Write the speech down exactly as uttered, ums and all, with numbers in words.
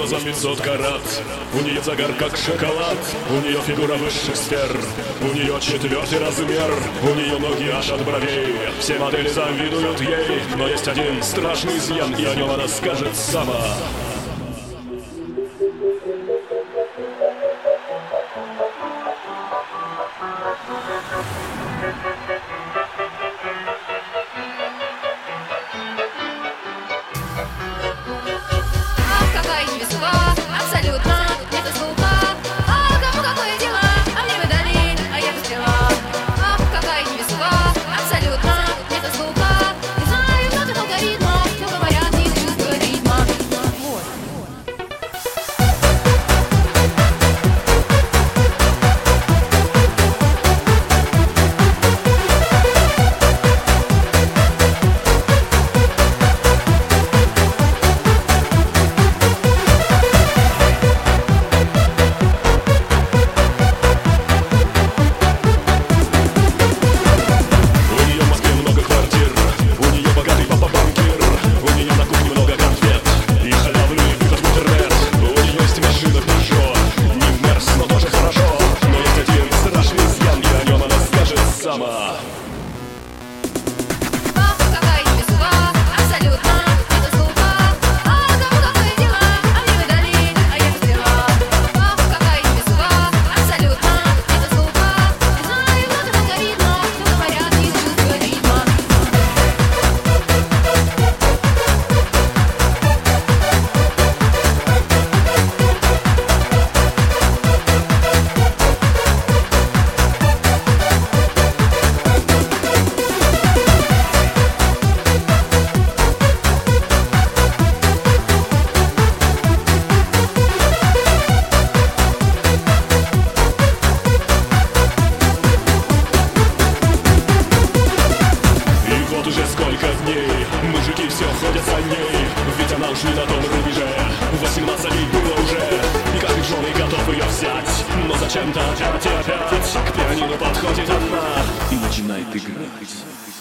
глазам пятьсот карат. У нее загар как шоколад, у нее фигура высших сфер, у нее четвертый размер, у нее ноги аж от бровей. Все модели завидуют ей, но есть один страшный изъян, и о нем она скажет сама. Мужики все ходят за ней, ведь она уж не на том рубеже. Восемнадцать ей было уже, и каждый в жены готов ее взять. Но зачем-то опять и опять к пианино подходит одна и начинает играть.